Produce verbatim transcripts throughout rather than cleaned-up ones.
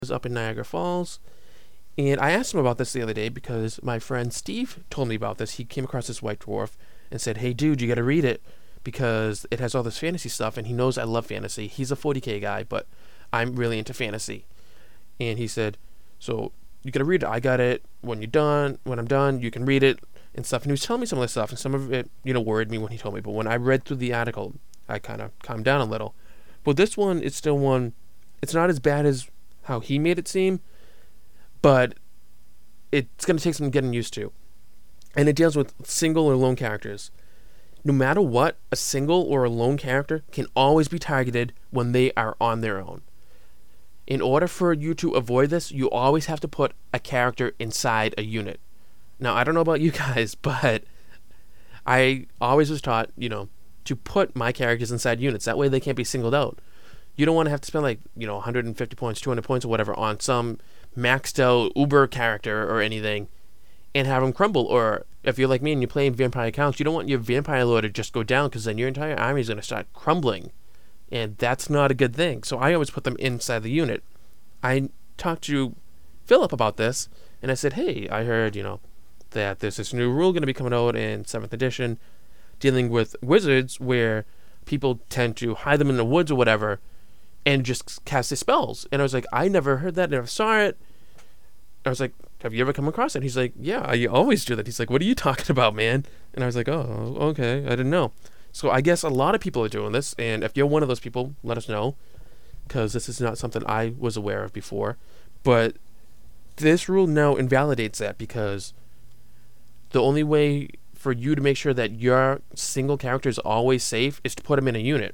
was up in Niagara Falls, and I asked him about this the other day because my friend Steve told me about this. He came across this White Dwarf and said, "Hey, dude, you got to read it because it has all this fantasy stuff." And he knows I love fantasy. He's a forty K guy, but I'm really into fantasy. And he said, "So you got to read it. I got it. When you're done, when I'm done, you can read it and stuff." And he was telling me some of this stuff, and some of it, you know, worried me when he told me. But when I read through the article, I kind of calmed down a little. But this one, it's still one. It's not as bad as how he made it seem, but it's going to take some getting used to. And it deals with single or lone characters. No matter what, a single or a lone character can always be targeted when they are on their own. In order for you to avoid this, you always have to put a character inside a unit. Now, I don't know about you guys, but I always was taught, you know, to put my characters inside units. That way they can't be singled out. You don't want to have to spend like, you know, one hundred fifty points, two hundred points or whatever on some maxed out Uber character or anything and have them crumble. Or if you're like me and you're playing vampire accounts, you don't want your vampire lord to just go down because then your entire army is going to start crumbling. And that's not a good thing. So I always put them inside the unit. I talked to Philip about this and I said, "Hey, I heard, you know, that there's this new rule going to be coming out in seventh edition dealing with wizards where people tend to hide them in the woods or whatever and just cast their spells." And I was like, "I never heard that, never saw it." I was like, "Have you ever come across it?" He's like, "Yeah, I always do that." He's like, "What are you talking about, man?" And I was like, "Oh, okay, I didn't know." So I guess a lot of people are doing this, and if you're one of those people, let us know, because this is not something I was aware of before. But this rule now invalidates that, because the only way for you to make sure that your single character is always safe is to put them in a unit.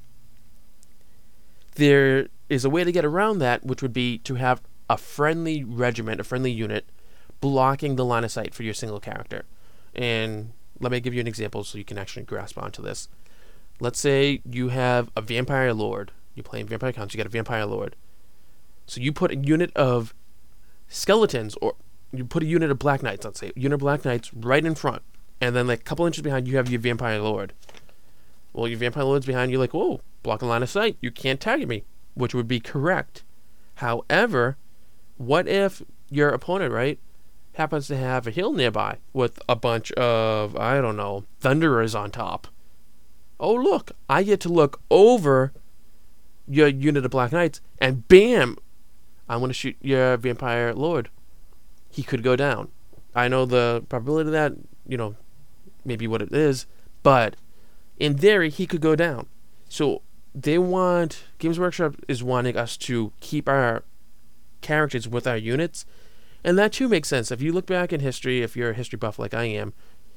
There is a way to get around that, which would be to have a friendly regiment, a friendly unit, blocking the line of sight for your single character. And let me give you an example so you can actually grasp onto this. Let's say you have a vampire lord. You're playing vampire accounts, you got a vampire lord. So you put a unit of skeletons, or you put a unit of black knights, let's say, a unit of black knights right in front. And then like a couple inches behind you have your vampire lord. Well, your vampire lord's behind you, like, whoa, block a line of sight. You can't target me, which would be correct. However, what if your opponent, right, happens to have a hill nearby with a bunch of, I don't know, thunderers on top? Oh, look, I get to look over your unit of black knights, and bam, I'm going to shoot your vampire lord. He could go down. I know the probability of that, you know, maybe what it is, but in theory, he could go down. So they want, Games Workshop is wanting us to keep our characters with our units, and that too makes sense. If you look back in history, if you're a history buff like I am,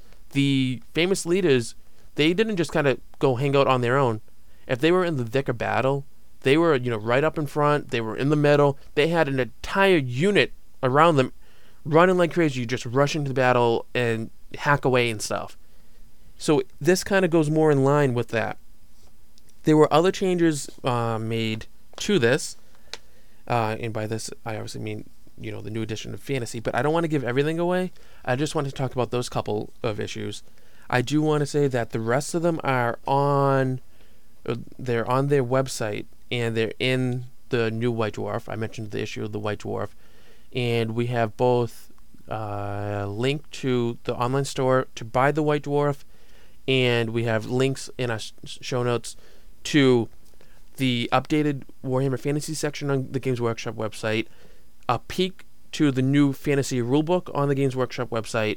the famous leaders, they didn't just kind of go hang out on their own. If they were in the thick of battle, they were, you know, right up in front, they were in the middle, they had an entire unit around them running like crazy, just rushing to the battle and hack away and stuff. So this kind of goes more in line with that. There were other changes uh, made to this, uh, and by this I obviously mean, you know, the new edition of Fantasy, but I don't want to give everything away. I just want to talk about those couple of issues. I do want to say that the rest of them are on, they're on their website, and they're in the new White Dwarf. I mentioned the issue of the White Dwarf, and we have both uh, a link to the online store to buy the White Dwarf, and we have links in our show notes to the updated Warhammer Fantasy section on the Games Workshop website, a peek to the new Fantasy Rulebook on the Games Workshop website,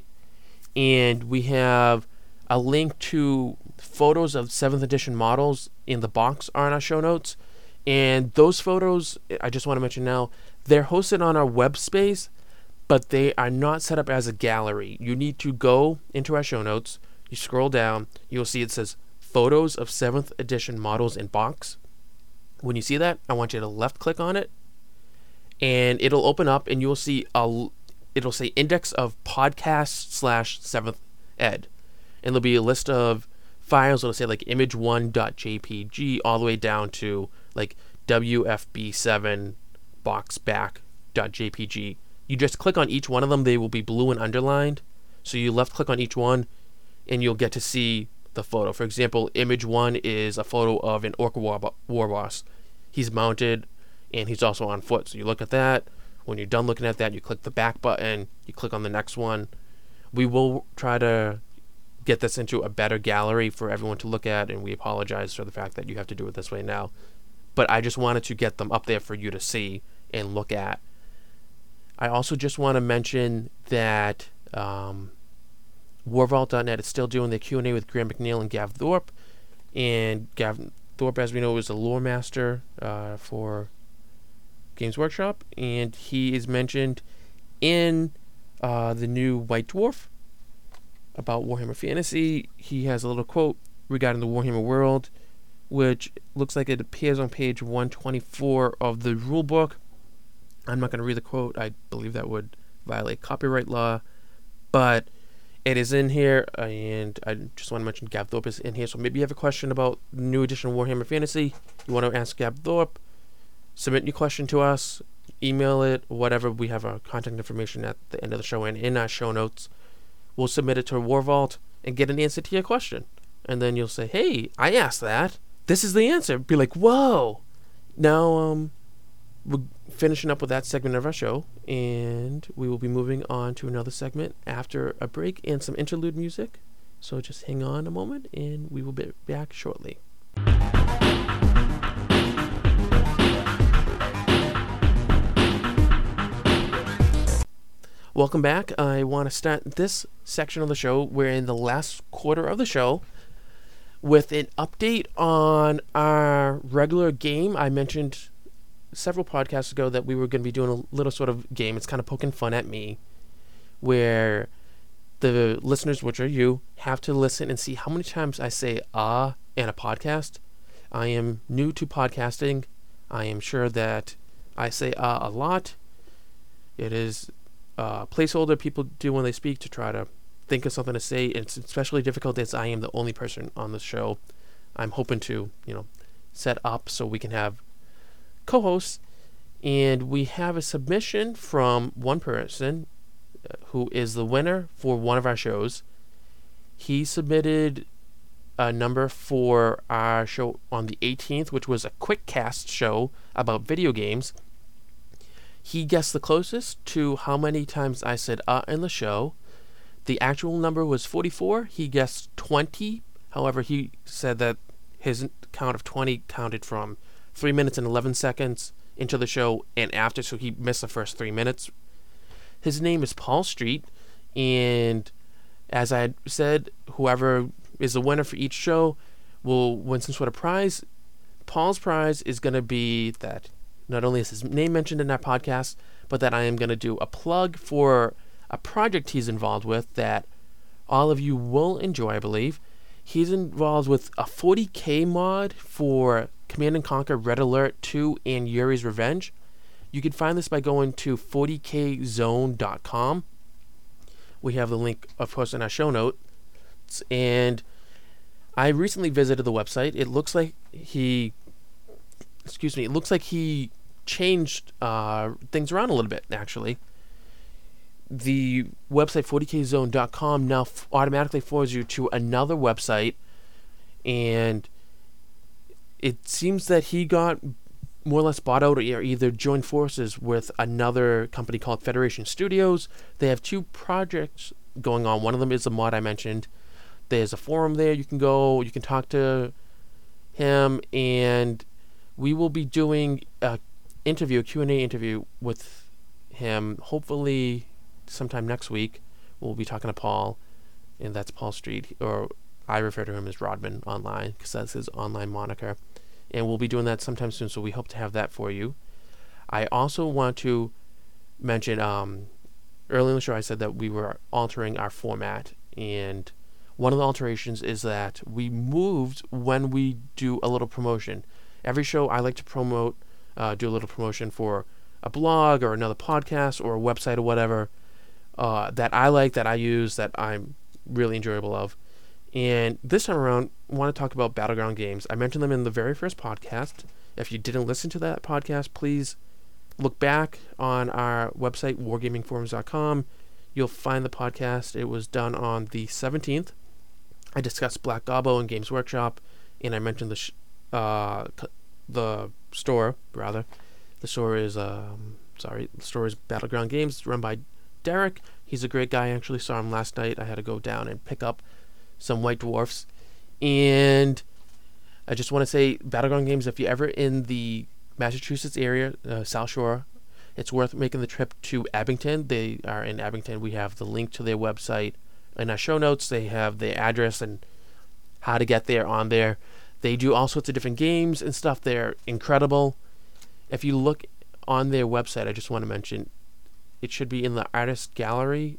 and we have a link to photos of seventh edition models in the box are in our show notes. And those photos, I just want to mention now, they're hosted on our web space, but they are not set up as a gallery. You need to go into our show notes, you scroll down, you'll see it says photos of seventh edition models in box. When you see that, I want you to left click on it, and it'll open up, and you'll see a, it'll say index of podcast slash seventh ed. And there'll be a list of files that'll say like image one dot j p g all the way down to like W F B seven boxback dot j p g. You just click on each one of them. They will be blue and underlined. So you left click on each one and you'll get to see the photo. For example, image one is a photo of an orc war, war boss. He's mounted and he's also on foot. So you look at that. When you're done looking at that, you click the back button, you click on the next one. We will try to get this into a better gallery for everyone to look at, and we apologize for the fact that you have to do it this way now. But I just wanted to get them up there for you to see and look at. I also just want to mention that um, War Vault dot net is still doing their Q and A with Graham McNeil and Gav Thorpe. And Gav Thorpe, as we know, is a lore master uh, for Games Workshop, and he is mentioned in uh, the new White Dwarf about Warhammer Fantasy. He has a little quote regarding the Warhammer world, which looks like it appears on page one twenty-four of the rulebook. I'm not going to read the quote. I believe that would violate copyright law, but it is in here, and I just want to mention Gav Thorpe is in here. So maybe you have a question about the new edition of Warhammer Fantasy. You want to ask Gav Thorpe, submit your question to us, email it, whatever. We have our contact information at the end of the show and in our show notes. We'll submit it to War Vault and get an answer to your question. And then you'll say, hey, I asked that. This is the answer. Be like, whoa. Now, um, we're finishing up with that segment of our show, and we will be moving on to another segment after a break and some interlude music. So just hang on a moment, and we will be back shortly. Welcome back. I want to start this section of the show. We're in the last quarter of the show with an update on our regular game. I mentioned several podcasts ago that we were going to be doing a little sort of game. It's kind of poking fun at me, where the listeners, which are you, have to listen and see how many times I say ah in a podcast. I am new to podcasting. I am sure that I say ah a lot. It is a placeholder people do when they speak to try to think of something to say. It's especially difficult as I am the only person on the show. I'm hoping to, you know, set up so we can have co-hosts, and we have a submission from one person who is the winner for one of our shows. He submitted a number for our show on the eighteenth, which was a quick cast show about video games. He guessed the closest to how many times I said uh in the show. The actual number was forty-four. He guessed twenty. However, he said that his count of twenty counted from three minutes and eleven seconds into the show and after, so he missed the first three minutes. His name is Paul Street, and as I had said, whoever is the winner for each show will win some sort of prize. Paul's prize is going to be that not only is his name mentioned in that podcast, but that I am going to do a plug for a project he's involved with that all of you will enjoy, I believe. He's involved with a forty K mod for Command and Conquer Red Alert two and Yuri's Revenge. You can find this by going to forty K zone dot com. We have the link, of course, in our show notes. And I recently visited the website. It looks like he, excuse me, it looks like he changed uh, things around a little bit, actually. The website forty K zone dot com now f- automatically forwards you to another website, and it seems that he got more or less bought out or either joined forces with another company called Federation Studios. They have two projects going on. One of them is the mod I mentioned. There's a forum there. You can go, you can talk to him, and we will be doing a interview, a Q and A interview with him, hopefully sometime next week. We'll be talking to Paul, and that's Paul Street, or I refer to him as Rodman online because that's his online moniker. And we'll be doing that sometime soon, so we hope to have that for you. I also want to mention, um, earlier in the show I said that we were altering our format, and one of the alterations is that we moved when we do a little promotion. Every show I like to promote, uh, do a little promotion for a blog or another podcast or a website or whatever uh, that I like, that I use, that I'm really enjoyable of. And this time around, I want to talk about Battleground games. I mentioned them in the very first podcast. If you didn't listen to that podcast, please look back on our website, wargaming forums dot com. You'll find the podcast. It was done on the seventeenth. I discussed Black Gobbo and Games Workshop, and I mentioned the sh- uh, the store, rather. The store is um, sorry, the store is Battleground Games, run by Derek. He's a great guy. I actually saw him last night. I had to go down and pick up some White Dwarfs. And I just want to say, Battleground Games, if you're ever in the Massachusetts area, uh, South Shore, it's worth making the trip to Abington. They are in Abington. We have the link to their website in our show notes. They have their address and how to get there on there. They do all sorts of different games and stuff. They're incredible. If you look on their website, I just want to mention, it should be in the artist gallery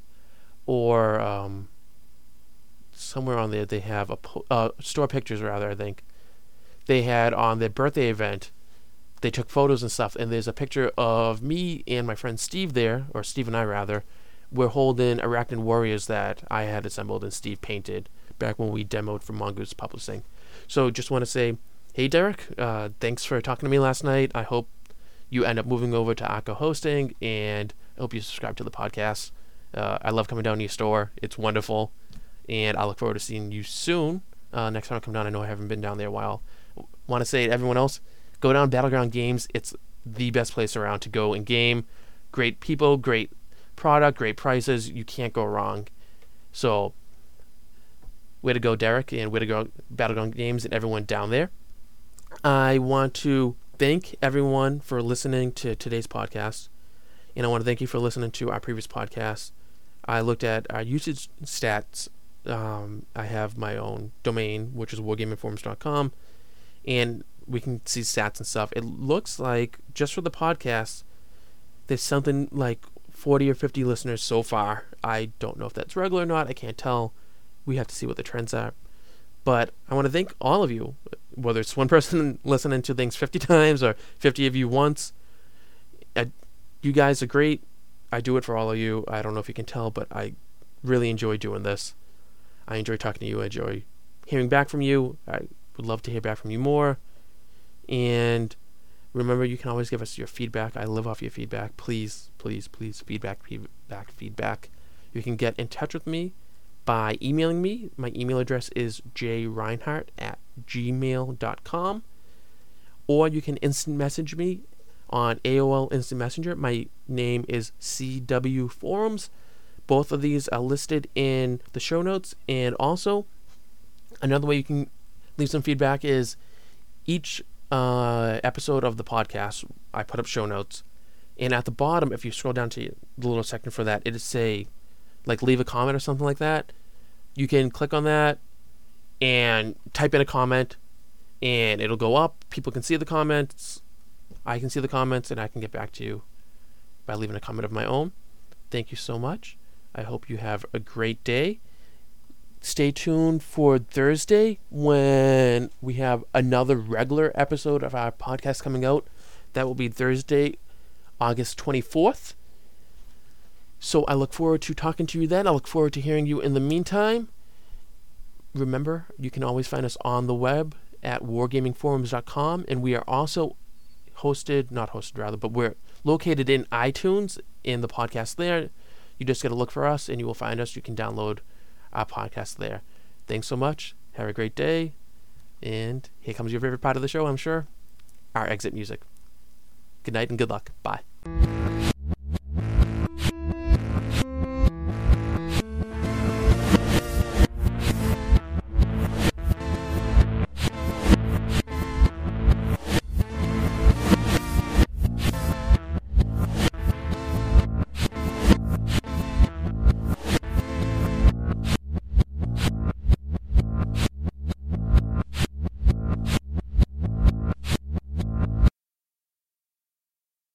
or um, somewhere on there. They have a po- uh, store pictures, rather, I think. They had on their birthday event, they took photos and stuff, and there's a picture of me and my friend Steve there, or Steve and I, rather. We're holding Arachnid Warriors that I had assembled and Steve painted back when we demoed for Mongoose Publishing. So just want to say, hey, Derek, uh, thanks for talking to me last night. I hope you end up moving over to Akko Hosting, and I hope you subscribe to the podcast. Uh, I love coming down to your store. It's wonderful, and I look forward to seeing you soon. Uh, next time I come down, I know I haven't been down there a while. Want to say to everyone else, go down Battleground Games. It's the best place around to go and game. Great people, great product, great prices. You can't go wrong. So, way to go, Derek, and way to go, Battleground Games, and everyone down there. I want to thank everyone for listening to today's podcast, and I want to thank you for listening to our previous podcast. I looked at our usage stats. Um, I have my own domain, which is wargaming forums dot com, and we can see stats and stuff. It looks like, just for the podcast, there's something like forty or fifty listeners so far. I don't know if that's regular or not. I can't tell. We have to see what the trends are. But I want to thank all of you, whether it's one person listening to things fifty times or fifty of you once. I, you guys are great. I do it for all of you. I don't know if you can tell, but I really enjoy doing this. I enjoy talking to you. I enjoy hearing back from you. I would love to hear back from you more. And remember, you can always give us your feedback. I live off your feedback. Please, please, please, feedback, feedback, feedback. You can get in touch with me by emailing me. My email address is j reinhardt at gmail dot com. Or you can instant message me on A O L Instant Messenger. My name is C W Forums. Both of these are listed in the show notes. And also, another way you can leave some feedback is each uh, episode of the podcast, I put up show notes. And at the bottom, if you scroll down to the little section for that, it'll say, like, leave a comment or something like that. You can click on that and type in a comment, and it'll go up. People can see the comments. I can see the comments, and I can get back to you by leaving a comment of my own. Thank you so much. I hope you have a great day. Stay tuned for Thursday when we have another regular episode of our podcast coming out. That will be Thursday, August twenty-fourth. So I look forward to talking to you then. I look forward to hearing you in the meantime. Remember, you can always find us on the web at wargaming forums dot com, and we are also hosted, not hosted rather, but we're located in iTunes in the podcast there. You just got to look for us and you will find us. You can download our podcast there. Thanks so much. Have a great day. And here comes your favorite part of the show, I'm sure. Our exit music. Good night and good luck. Bye.